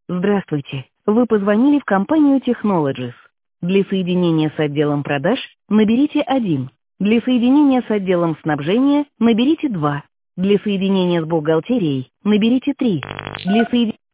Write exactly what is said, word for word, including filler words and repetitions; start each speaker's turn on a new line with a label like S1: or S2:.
S1: Здравствуйте. Вы позвонили в компанию Technologies. Для соединения с отделом продаж наберите один. Для соединения с отделом снабжения наберите два. Для соединения с бухгалтерией наберите три. Для соединения